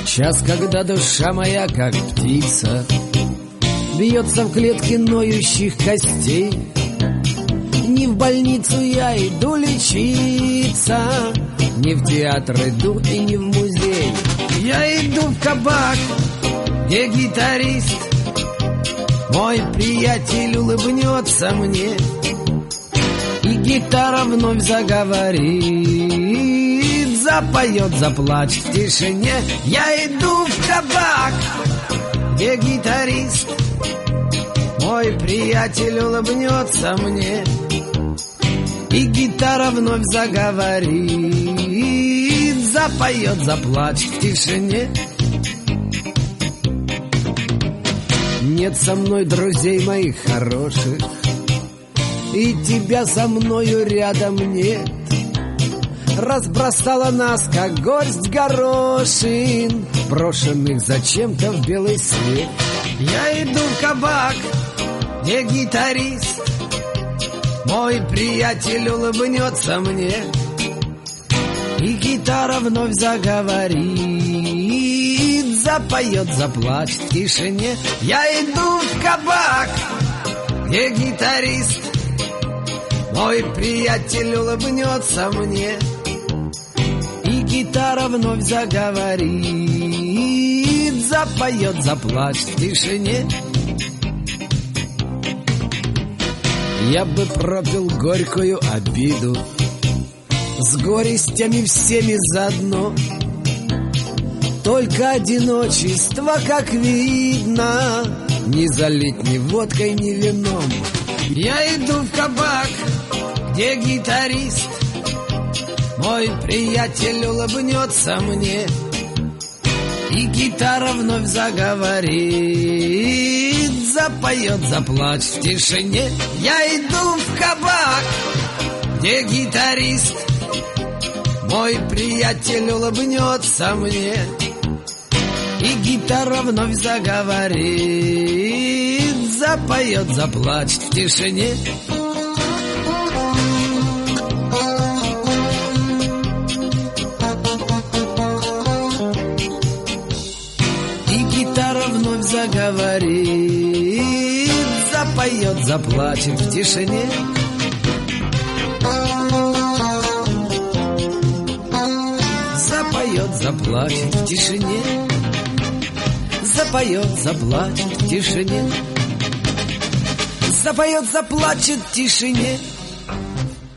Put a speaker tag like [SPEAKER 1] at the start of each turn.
[SPEAKER 1] Час, когда душа моя, как птица, бьется в клетке ноющих костей. Не в больницу я иду лечиться, не в театр иду и не в музей. Я иду в кабак, где гитарист, мой приятель улыбнется мне, и гитара вновь заговорит, запоет, заплачет в тишине. Я иду в кабак, где гитарист, мой приятель улыбнется мне, и гитара вновь заговорит, запоет, заплачет в тишине. Нет со мной друзей моих хороших, и тебя со мною рядом нет. Разбросала нас, как горсть горошин, брошенных зачем-то в белый свет. Я иду в кабак, где гитарист, мой приятель улыбнется мне, и гитара вновь заговорит, запоет, заплачет в тишине. Я иду в кабак, где гитарист, мой приятель улыбнется мне, и гитара вновь заговорит, запоет, заплачет в тишине. Я бы пропил горькую обиду с горестями всеми заодно, только одиночество, как видно, не залить ни водкой, ни вином. Я иду в кабак, где гитарист, мой приятель улыбнется мне, и гитара вновь заговорит, запоет, заплачет в тишине. Я иду в кабак, где гитарист, мой приятель улыбнется мне, и гитара вновь заговорит, запоет, заплачет в тишине. И гитара вновь заговорит, запоет, заплачет в тишине. Запоет, заплачет в тишине. Запоет, заплачет в тишине. Запоет, заплачет в тишине.